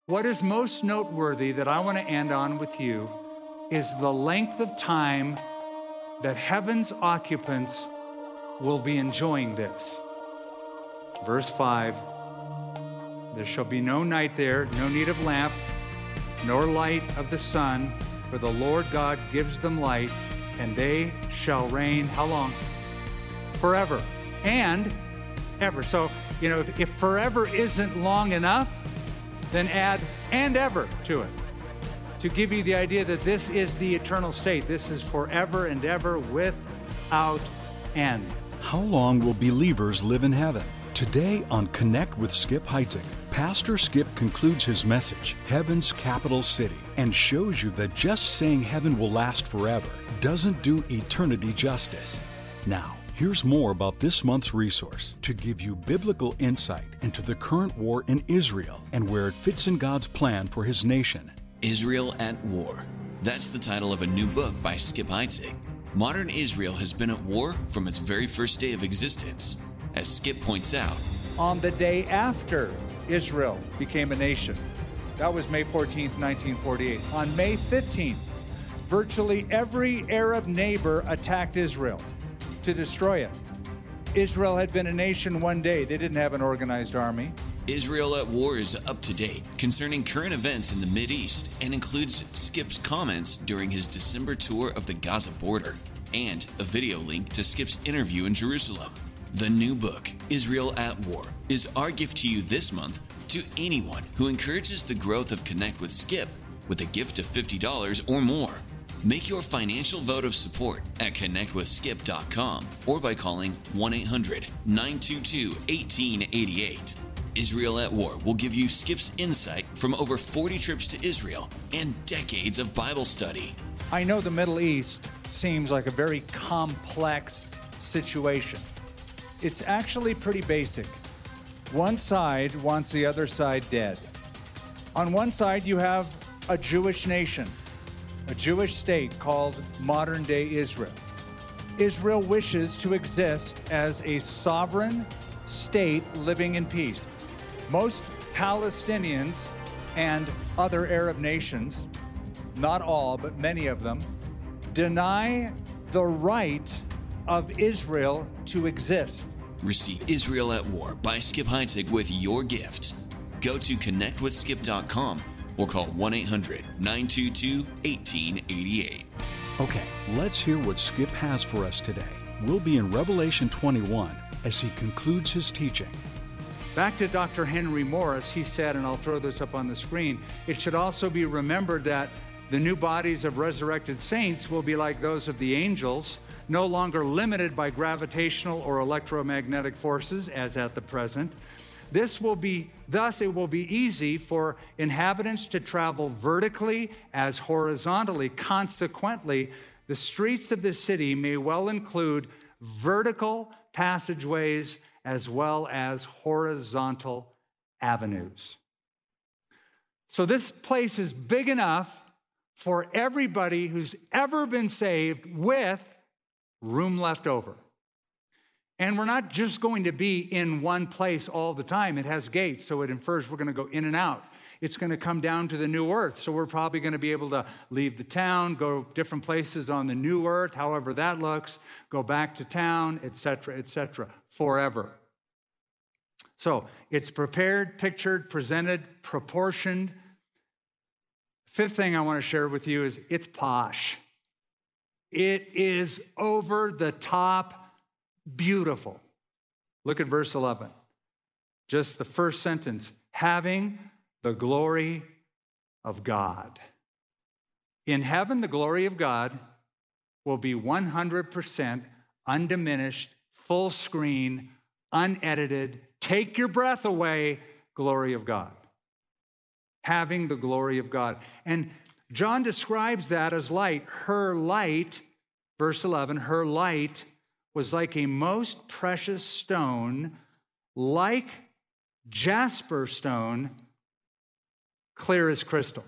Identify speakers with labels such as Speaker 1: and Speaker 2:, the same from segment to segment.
Speaker 1: What is most noteworthy that I want to end on with you is the length of time that heaven's occupants will be enjoying this. Verse 5, there shall be no night there, no need of lamp, nor light of the sun, for the Lord God gives them light, and they shall reign, how long? Forever and ever. So, if forever isn't long enough, then add and ever to it, to give you the idea that this is the eternal state. This is forever and ever without end.
Speaker 2: How long will believers live in heaven? Today on Connect with Skip Heitzig, Pastor Skip concludes his message, Heaven's Capital City, and shows you that just saying heaven will last forever doesn't do eternity justice. Now, here's more about this month's resource to give you biblical insight into the current war in Israel and where it fits in God's plan for His nation.
Speaker 3: Israel at War. That's the title of a new book by Skip Heitzig. Modern Israel has been at war from its very first day of existence. As Skip points out,
Speaker 1: on the day after Israel became a nation, that was May 14th, 1948. On May 15th, virtually every Arab neighbor attacked Israel to destroy it. Israel had been a nation one day. They didn't have an organized army.
Speaker 3: Israel at War is up to date concerning current events in the Mideast and includes Skip's comments during his December tour of the Gaza border and a video link to Skip's interview in Jerusalem. The new book, Israel at War, is our gift to you this month to anyone who encourages the growth of Connect with Skip with a gift of $50 or more. Make your financial vote of support at connectwithskip.com or by calling 1-800-922-1888. Israel at War will give you Skip's insight from over 40 trips to Israel and decades of Bible study.
Speaker 1: I know the Middle East seems like a very complex situation. It's actually pretty basic. One side wants the other side dead. On one side, you have a Jewish nation, a Jewish state called modern-day Israel. Israel wishes to exist as a sovereign state living in peace. Most Palestinians and other Arab nations, not all, but many of them, deny the right of Israel to exist.
Speaker 3: Receive Israel at War by Skip Heitzig with your gift. Go to connectwithskip.com or call 1-800-922-1888.
Speaker 2: Okay, let's hear what Skip has for us today. We'll be in Revelation 21 as he concludes his teaching.
Speaker 1: Back to Dr. Henry Morris, he said, and I'll throw this up on the screen, it should also be remembered that the new bodies of resurrected saints will be like those of the angels, no longer limited by gravitational or electromagnetic forces as at the present. Thus it will be easy for inhabitants to travel vertically as horizontally. Consequently, the streets of the city may well include vertical passageways as well as horizontal avenues. So this place is big enough for everybody who's ever been saved with room left over. And we're not just going to be in one place all the time. It has gates, so it infers we're going to go in and out. It's going to come down to the new earth, so we're probably going to be able to leave the town, go different places on the new earth, however that looks, go back to town, etc., forever. So it's prepared, pictured, presented, proportioned. Fifth thing I want to share with you is it's posh. It is over the top beautiful. Look at verse 11. Just the first sentence, having the glory of God. In heaven, the glory of God will be 100% undiminished, full screen, unedited, take your breath away, glory of God. Having the glory of God. And John describes that as light. Her light, verse 11, her light was like a most precious stone, like jasper stone, clear as crystal.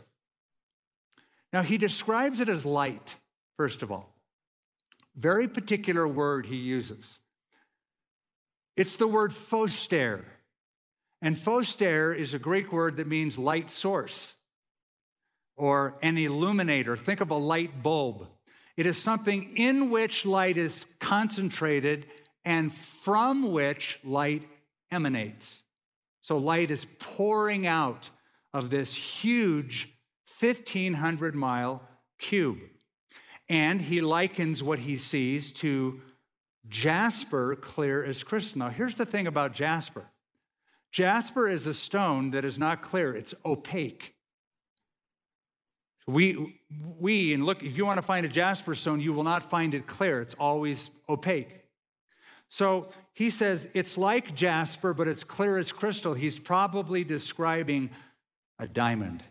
Speaker 1: Now, he describes it as light, first of all. Very particular word he uses. It's the word phoster. And phoster is a Greek word that means light source or an illuminator. Think of a light bulb. It is something in which light is concentrated and from which light emanates. So light is pouring out of this huge 1,500-mile cube. And he likens what he sees to jasper, clear as crystal. Now, here's the thing about jasper. Jasper is a stone that is not clear. It's opaque. And look, if you want to find a jasper stone, you will not find it clear. It's always opaque. So he says it's like jasper, but it's clear as crystal. He's probably describing a diamond.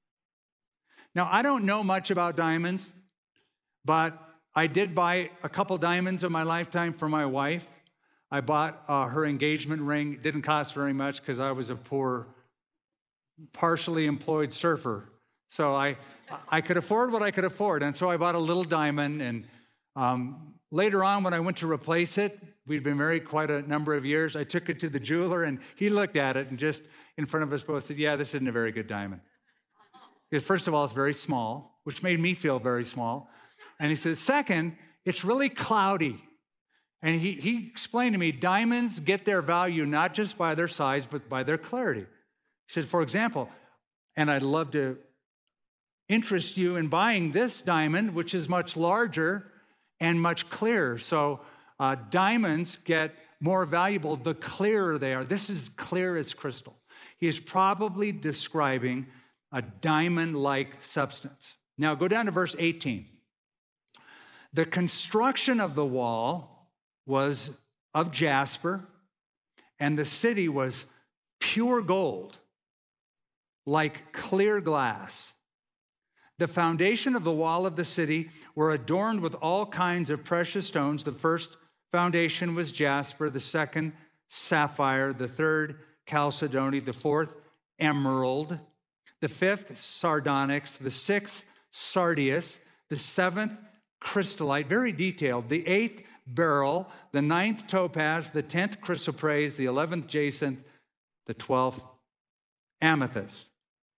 Speaker 1: Now, I don't know much about diamonds, but I did buy a couple diamonds in my lifetime for my wife. I bought her engagement ring. It didn't cost very much because I was a poor, partially employed surfer. So I could afford what I could afford. And so I bought a little diamond. And later on, when I went to replace it, we'd been married quite a number of years. I took it to the jeweler, and he looked at it and just in front of us both said, yeah, this isn't a very good diamond. Because first of all, it's very small, which made me feel very small. And he says, second, it's really cloudy. And he explained to me, diamonds get their value not just by their size, but by their clarity. He said, for example, and I'd love to interest you in buying this diamond, which is much larger and much clearer. So diamonds get more valuable the clearer they are. This is clear as crystal. He is probably describing a diamond-like substance. Now go down to verse 18. The construction of the wall was of jasper, and the city was pure gold, like clear glass. The foundation of the wall of the city were adorned with all kinds of precious stones. The first foundation was jasper, the second sapphire, the third chalcedony, the fourth emerald, the fifth sardonyx, the sixth sardius, the seventh crystallite, very detailed, the eighth beryl, the ninth topaz, the 10th chrysoprase, the 11th jacinth, the 12th amethyst.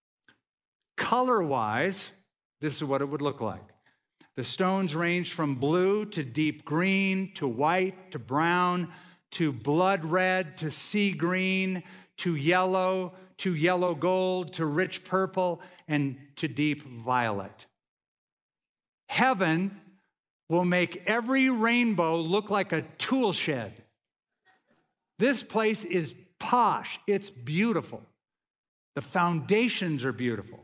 Speaker 1: Color-wise, this is what it would look like. The stones ranged from blue to deep green, to white, to brown, to blood red, to sea green, to yellow gold, to rich purple, and to deep violet. Heaven will make every rainbow look like a tool shed. This place is posh. It's beautiful. The foundations are beautiful.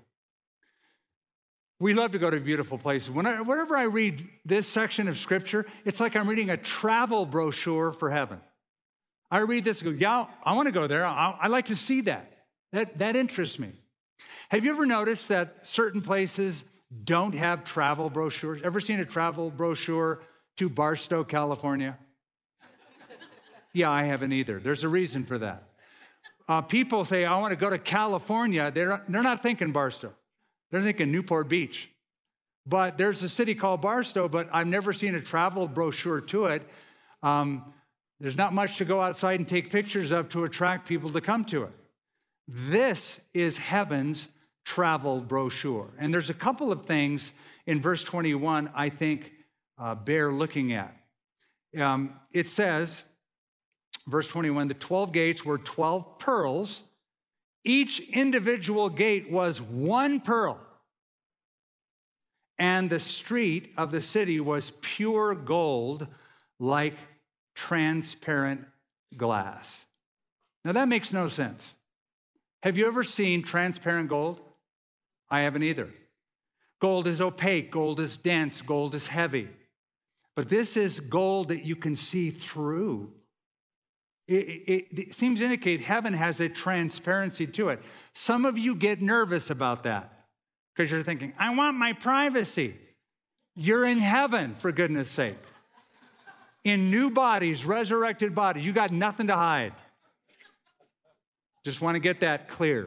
Speaker 1: We love to go to beautiful places. Whenever I read this section of Scripture, it's like I'm reading a travel brochure for heaven. I read this and go, yeah, I want to go there. I like to see that. That interests me. Have you ever noticed that certain places don't have travel brochures? Ever seen a travel brochure to Barstow, California? Yeah, I haven't either. There's a reason for that. People say, I want to go to California. They're not thinking Barstow. They're thinking Newport Beach. But there's a city called Barstow, but I've never seen a travel brochure to it. There's not much to go outside and take pictures of to attract people to come to it. This is heaven's travel brochure. And there's a couple of things in verse 21 I think bear looking at. It says, verse 21, the 12 gates were 12 pearls. Each individual gate was one pearl. And the street of the city was pure gold, like transparent glass. Now that makes no sense. Have you ever seen transparent gold? I haven't either. Gold is opaque, gold is dense, gold is heavy. But this is gold that you can see through. It seems to indicate heaven has a transparency to it. Some of you get nervous about that because you're thinking, I want my privacy. You're in heaven, for goodness sake. In new bodies, resurrected bodies. You got nothing to hide. Just want to get that clear.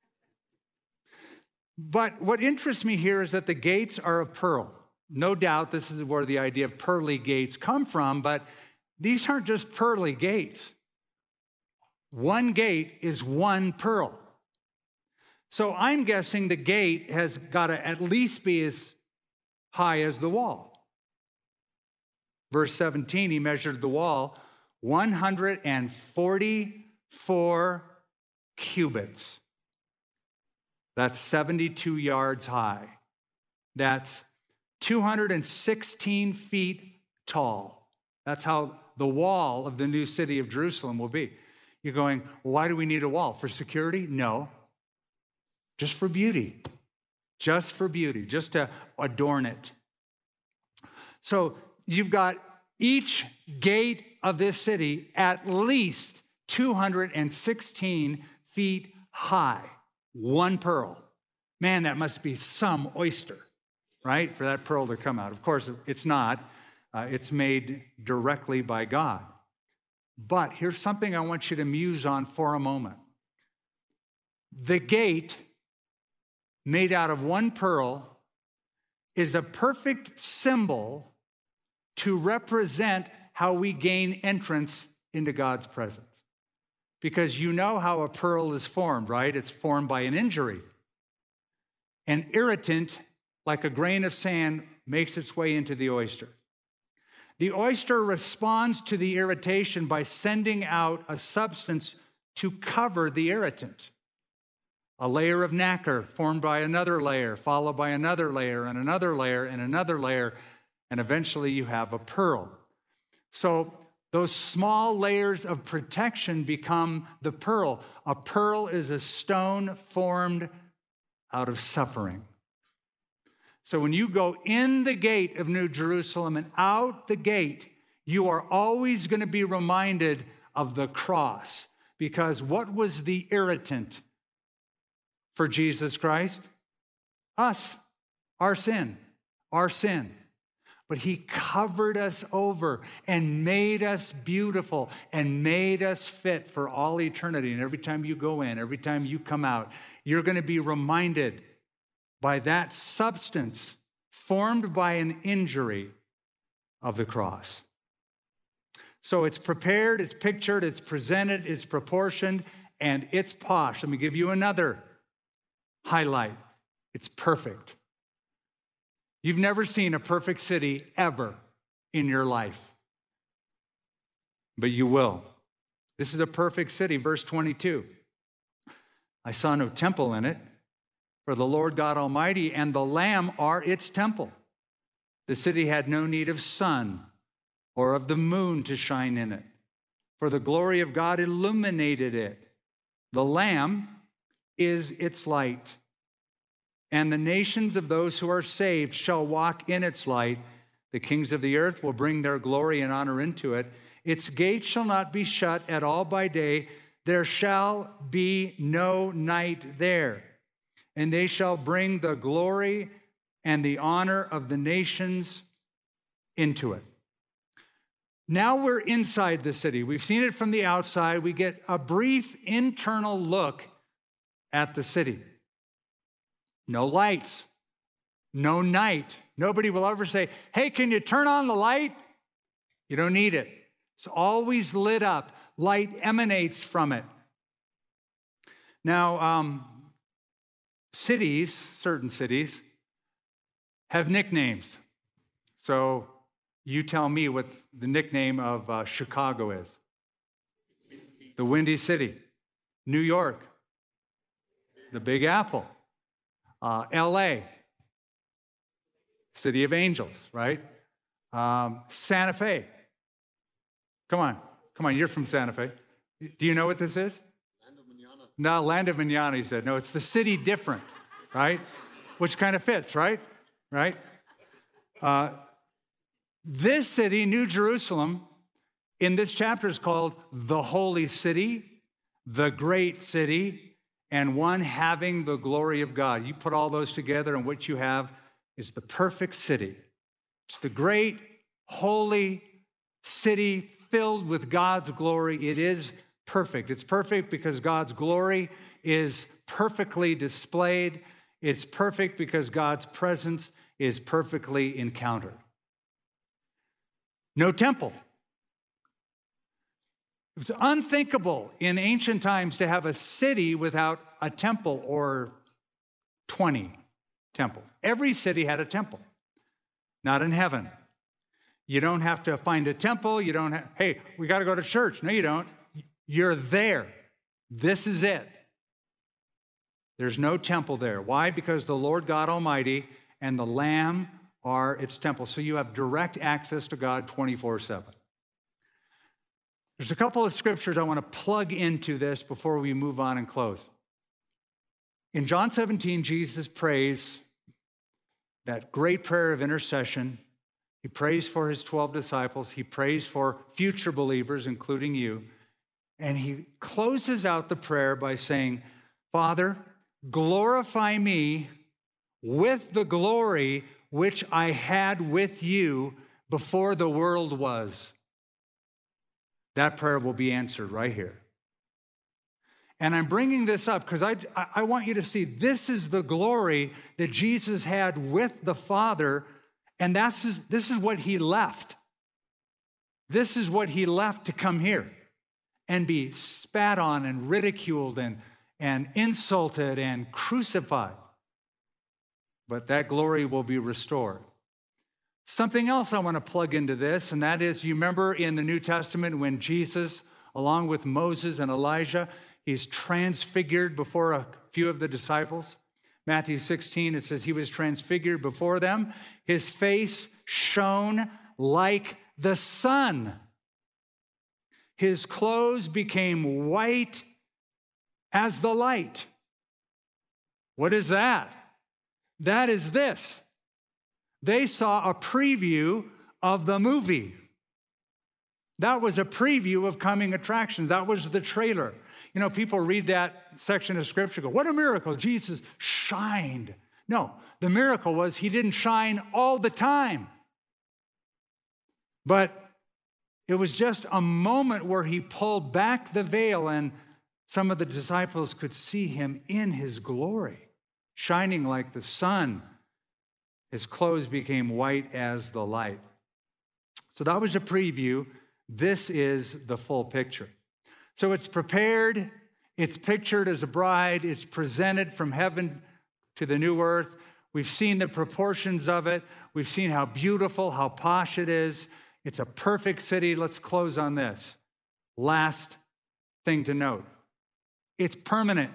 Speaker 1: But what interests me here is that the gates are of pearl. No doubt this is where the idea of pearly gates come from, but these aren't just pearly gates. one gate is one pearl. So I'm guessing the gate has got to at least be as high as the wall. Verse 17, he measured the wall 144 cubits. That's 72 yards high. That's 216 feet tall. That's how the wall of the new city of Jerusalem will be. You're going, why do we need a wall? For security? No. Just for beauty. Just for beauty. Just to adorn it. So you've got each gate of this city at least 216 feet high. One pearl. Man, that must be some oyster, right? For that pearl to come out. Of course, it's not. It's made directly by God. But here's something I want you to muse on for a moment. The gate, made out of one pearl, is a perfect symbol to represent how we gain entrance into God's presence. Because you know how a pearl is formed, right? It's formed by an injury. An irritant, like a grain of sand, makes its way into the oyster. The oyster responds to the irritation by sending out a substance to cover the irritant. A layer of nacre formed by another layer, followed by another layer and another layer and another layer, and eventually you have a pearl. So those small layers of protection become the pearl. A pearl is a stone formed out of suffering. So when you go in the gate of New Jerusalem and out the gate, you are always going to be reminded of the cross. Because what was the irritant for Jesus Christ? Us, our sin. But he covered us over and made us beautiful and made us fit for all eternity. And every time you go in, every time you come out, you're going to be reminded by that substance formed by an injury of the cross. So it's prepared, it's pictured, it's presented, it's proportioned, and it's posh. Let me give you another highlight. It's perfect. You've never seen a perfect city ever in your life, but you will. This is a perfect city. Verse 22. I saw no temple in it, for the Lord God Almighty and the Lamb are its temple. The city had no need of sun or of the moon to shine in it, for the glory of God illuminated it. The Lamb is its light, and the nations of those who are saved shall walk in its light. The kings of the earth will bring their glory and honor into it. Its gates shall not be shut at all by day. There shall be no night there. And they shall bring the glory and the honor of the nations into it. Now we're inside the city. We've seen it from the outside. We get a brief internal look at the city. No lights, no night. Nobody will ever say, hey, can you turn on the light? You don't need it. It's always lit up. Light emanates from it. Now, cities, certain cities, have nicknames. So you tell me what the nickname of Chicago is. The Windy City. New York. The Big Apple. LA. City of Angels, right? Santa Fe. Come on, you're from Santa Fe. Do you know what this is? No, Land of Manana, he said. No, it's the city different, right? Which kind of fits, right? Right? This city, New Jerusalem, in this chapter is called the Holy City, the Great City, and one having the glory of God. You put all those together, and what you have is the perfect city. It's the great, holy city filled with God's glory. It is perfect. It's perfect because God's glory is perfectly displayed. It's perfect because God's presence is perfectly encountered. No temple. It was unthinkable in ancient times to have a city without a temple or 20 temples. Every city had a temple. Not in heaven. You don't have to find a temple. You don't have, hey, we got to go to church. No, you don't. You're there. This is it. There's no temple there. Why? Because the Lord God Almighty and the Lamb are its temple. So you have direct access to God 24/7. There's a couple of scriptures I want to plug into this before we move on and close. In John 17, Jesus prays that great prayer of intercession. He prays for his 12 disciples. He prays for future believers, including you. And he closes out the prayer by saying, Father, glorify me with the glory which I had with you before the world was. That prayer will be answered right here. And I'm bringing this up because I want you to see this is the glory that Jesus had with the Father, and this is what he left. This is what he left to come here and be spat on and ridiculed and insulted and crucified. But that glory will be restored. Something else I want to plug into this, and that is, you remember in the New Testament when Jesus, along with Moses and Elijah, he's transfigured before a few of the disciples. Matthew 16, it says he was transfigured before them. His face shone like the sun. His clothes became white as the light. What is that? That is this. They saw a preview of the movie. That was a preview of coming attractions. That was the trailer. You know, people read that section of scripture, go, what a miracle, Jesus shined. No, the miracle was he didn't shine all the time. But it was just a moment where he pulled back the veil and some of the disciples could see him in his glory, shining like the sun. His clothes became white as the light. So that was a preview. This is the full picture. So it's prepared, it's pictured as a bride, it's presented from heaven to the new earth. We've seen the proportions of it. We've seen how beautiful, how posh it is. It's a perfect city. Let's close on this. Last thing to note. It's permanent.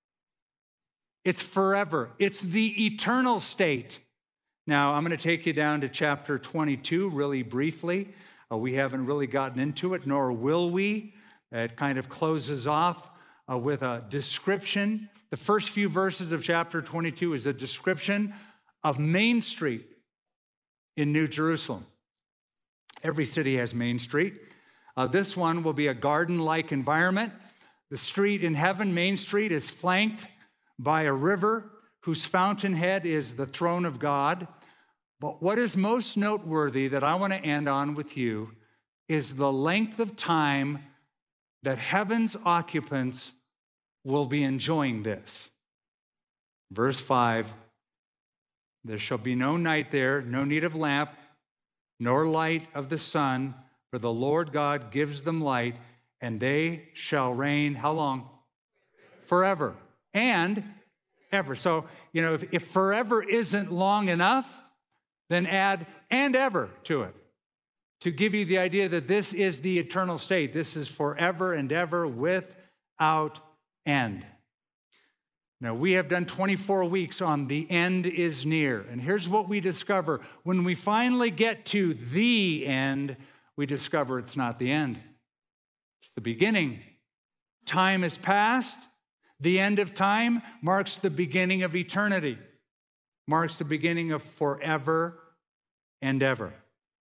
Speaker 1: It's forever. It's the eternal state. Now, I'm going to take you down to chapter 22 really briefly. We haven't really gotten into it, nor will we. It kind of closes off with a description. The first few verses of chapter 22 is a description of Main Street in New Jerusalem. Every city has Main Street. This one will be a garden-like environment. The street in heaven, Main Street, is flanked by a river whose fountainhead is the throne of God. But what is most noteworthy that I want to end on with you is the length of time that heaven's occupants will be enjoying this. Verse 5, there shall be no night there, no need of lamp, nor light of the sun, for the Lord God gives them light, and they shall reign, how long? Forever and ever. So, you know, if forever isn't long enough, then add and ever to it to give you the idea that this is the eternal state. This is forever and ever without end. Now, we have done 24 weeks on the end is near. And here's what we discover. When we finally get to the end, we discover it's not the end. It's the beginning. Time has passed. The end of time marks the beginning of eternity, marks the beginning of forever and ever.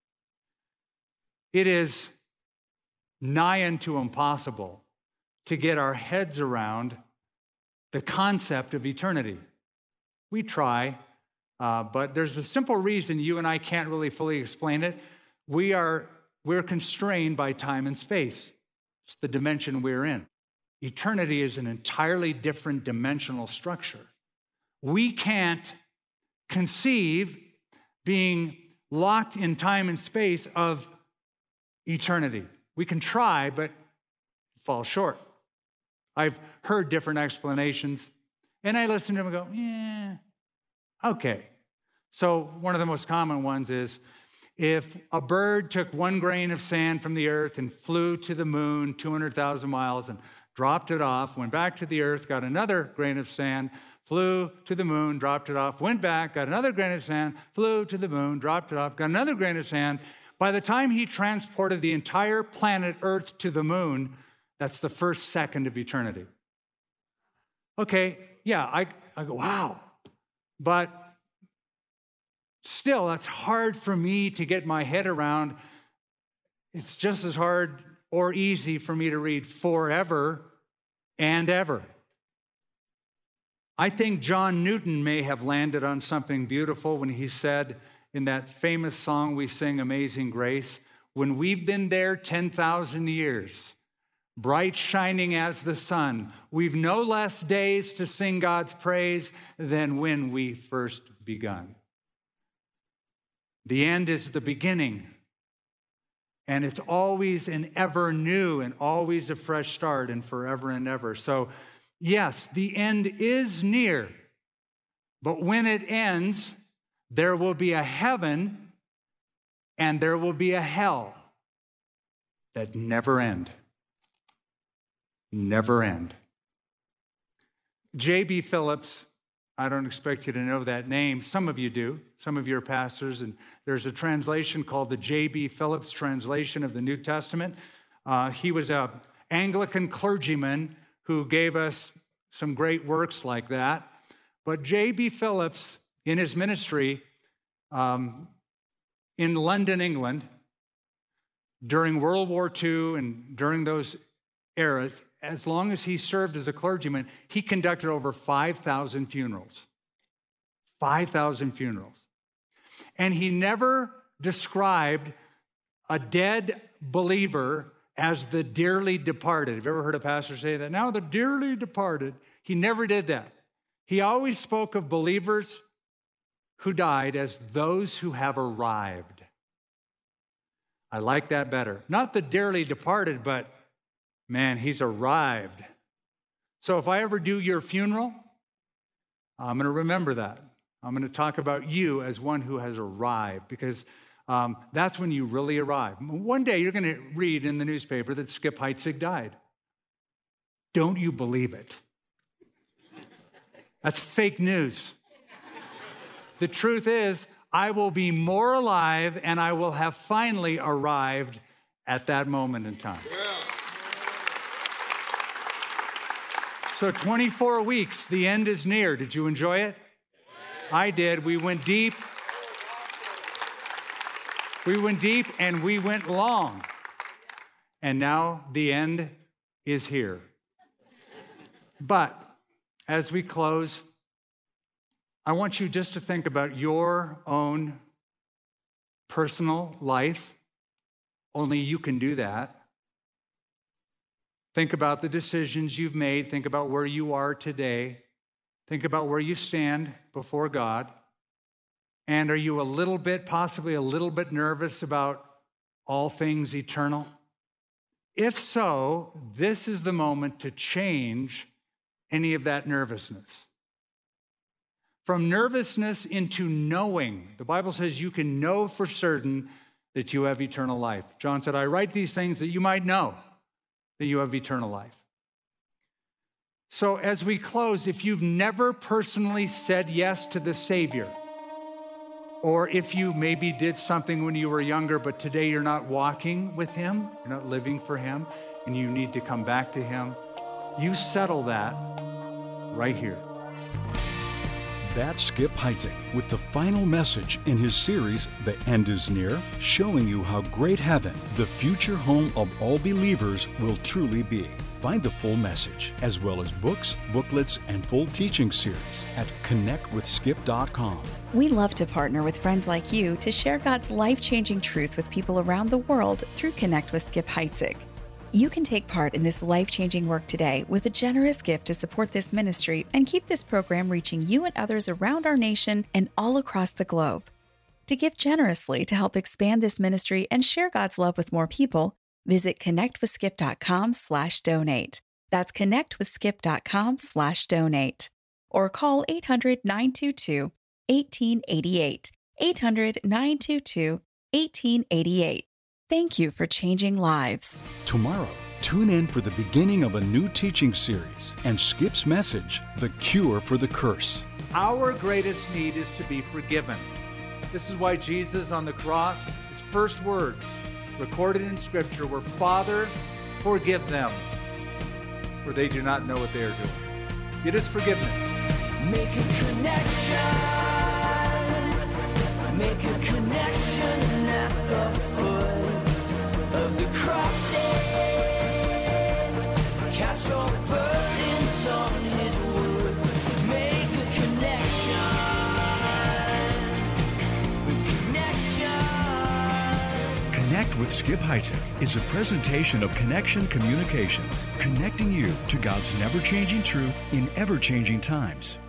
Speaker 1: It is nigh unto impossible to get our heads around the concept of eternity. We try, but there's a simple reason you and I can't really fully explain it. We're constrained by time and space. It's the dimension we're in. Eternity is an entirely different dimensional structure. We can't conceive being locked in time and space of eternity. We can try, but fall short. I've heard different explanations, and I listen to them and go, yeah, okay. So one of the most common ones is, if a bird took 1 grain of sand from the earth and flew to the moon 200,000 miles and dropped it off, went back to the earth, got another grain of sand, flew to the moon, dropped it off, went back, got another grain of sand, flew to the moon, dropped it off, got another grain of sand. By the time he transported the entire planet Earth to the moon, that's the first second of eternity. Okay, yeah, I go, wow. But still, that's hard for me to get my head around. It's just as hard or easy for me to read forever and ever. I think John Newton may have landed on something beautiful when he said in that famous song we sing, Amazing Grace, when we've been there 10,000 years, bright shining as the sun, we've no less days to sing God's praise than when we first begun. The end is the beginning, and it's always and ever new and always a fresh start and forever and ever. So, yes, the end is near, but when it ends, there will be a heaven and there will be a hell that never end. Never end. J.B. Phillips, I don't expect you to know that name. Some of you do. Some of you are pastors, and there's a translation called the J.B. Phillips translation of the New Testament. He was an Anglican clergyman who gave us some great works like that. But J.B. Phillips, in his ministry in London, England, during World War II and during those eras, as long as he served as a clergyman, he conducted over 5,000 funerals. 5,000 funerals. And he never described a dead believer as the dearly departed. Have you ever heard a pastor say that? Now the dearly departed. He never did that. He always spoke of believers who died as those who have arrived. I like that better. Not the dearly departed, but man, he's arrived. So if I ever do your funeral, I'm going to remember that. I'm going to talk about you as one who has arrived, because that's when you really arrive. One day you're going to read in the newspaper that Skip Heitzig died. Don't you believe it? That's fake news. The truth is, I will be more alive and I will have finally arrived at that moment in time. Yeah. So 24 weeks, the end is near. Did you enjoy it? I did. We went deep. We went deep and we went long. And now the end is here. But as we close, I want you just to think about your own personal life. Only you can do that. Think about the decisions you've made. Think about where you are today. Think about where you stand before God. And are you a little bit, possibly a little bit nervous about all things eternal? If so, this is the moment to change any of that nervousness. From nervousness into knowing. The Bible says you can know for certain that you have eternal life. John said, I write these things that you might know that you have eternal life. So as we close, if you've never personally said yes to the Savior, or if you maybe did something when you were younger, but today you're not walking with Him, you're not living for Him, and you need to come back to Him, you settle that right here.
Speaker 2: That's Skip Heitzig with the final message in his series, The End is Near, showing you how great heaven, the future home of all believers, will truly be. Find the full message, as well as books, booklets, and full teaching series at connectwithskip.com.
Speaker 4: We love to partner with friends like you to share God's life-changing truth with people around the world through Connect with Skip Heitzig. You can take part in this life-changing work today with a generous gift to support this ministry and keep this program reaching you and others around our nation and all across the globe. To give generously to help expand this ministry and share God's love with more people, Visit connectwithskip.com/donate. That's connectwithskip.com/donate. Or call 800-922-1888. 800-922-1888. Thank you for changing lives.
Speaker 2: Tomorrow, tune in for the beginning of a new teaching series and Skip's message, The Cure for the Curse.
Speaker 1: Our greatest need is to be forgiven. This is why Jesus on the cross, his first words recorded in Scripture were, "Father, forgive them, for they do not know what they are doing." It is forgiveness.
Speaker 5: Make a connection. Make a connection at the foot of the cross. Cast your burdens on his wood. Make a connection.
Speaker 6: Connect with Skip Heitzig is a presentation of Connection Communications, connecting you to God's never-changing truth in ever-changing times.